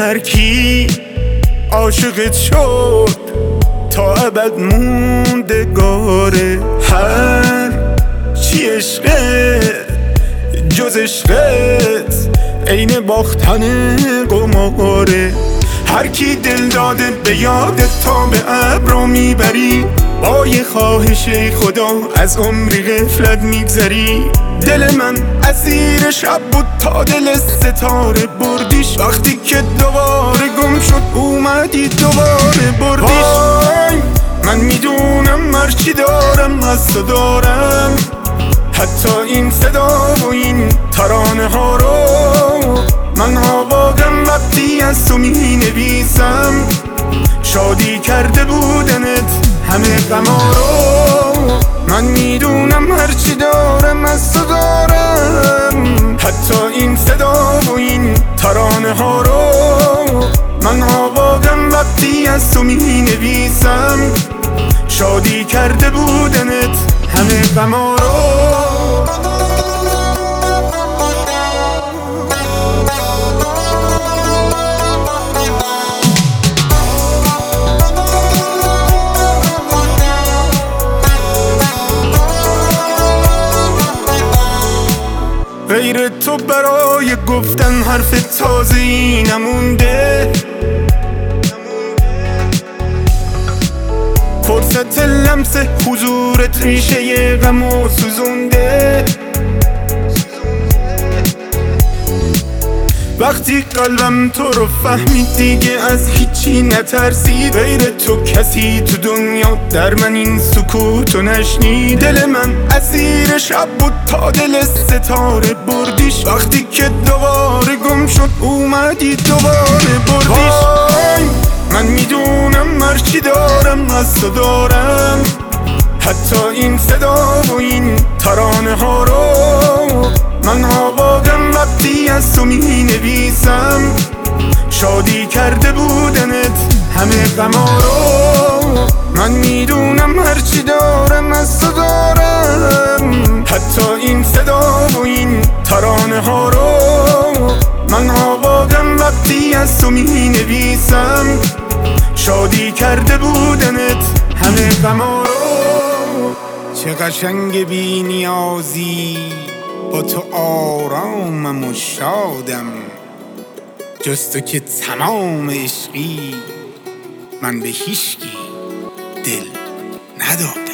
هر کی عاشقت شد تا ابد موندگاره. هر چی عشقه جز عشقت عین باختن قماره. هر کی دل داده به یادت تا به ابرو میبری، با یه خواهش خدا از عمری غفلت میگذری. دل من اسیر شب بود تا دل ستاره بردیش، وقتی که دوباره گم شد اومدی دوباره بردیش. من میدونم هرچی دارم از تو دارم، حتی این صدا و این ترانه ها رو. من آوادم وقتی از تو می نویسم، شادی کرده بودنت همه غما رو. من میدونم هرچی دارم از تو دارم، حتی این صدا و این ترانه ها رو. من آوادم وقتی از تو می نویسم، شادی کرده بودنت همه غما رو. غیر تو برای گفتن حرف تازه‌ای نمونده، فرصت لمس حضورت ریشه غمو سوزونده. وقتی قلبم تو رو فهمید دیگه از هیچی نترسید، غیر تو کسی تو دنیا در من این سکوتو نشنید. دل من اسیر شب بود تا دل ستاره بردیش، وقتی که دوباره گم شد اومدی دوباره بردیش. من میدونم هرچی دارم از تو دارم، حتی این صدا و این ترانه ها رو. من آوادم وقتی از تو می نویسم، شادی کرده بودنت همه غما رو. من میدونم هرچی دارم از تو دارم، حتی این صدا و این ترانه ها رو. من آوادم وقتی از تو می نویسم، شادی کرده بودنت همه غما رو. چه قشنگ بی نیازی، با تو آرامم و شادم، جز تو که تمام عشقی من به هیچکی دل ندادم.